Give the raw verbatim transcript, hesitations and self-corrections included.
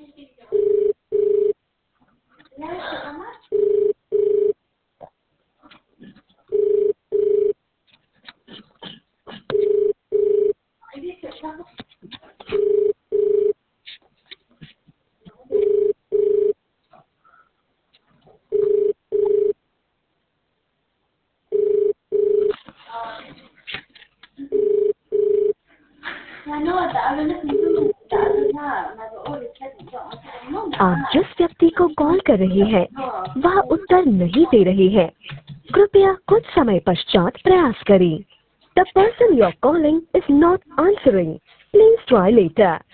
आप जिस व्यक्ति को कॉल कर रहे हैं वह उत्तर नहीं दे रहे हैं। कृपया कुछ समय पश्चात प्रयास करें। The person you are calling is not answering. Please try later.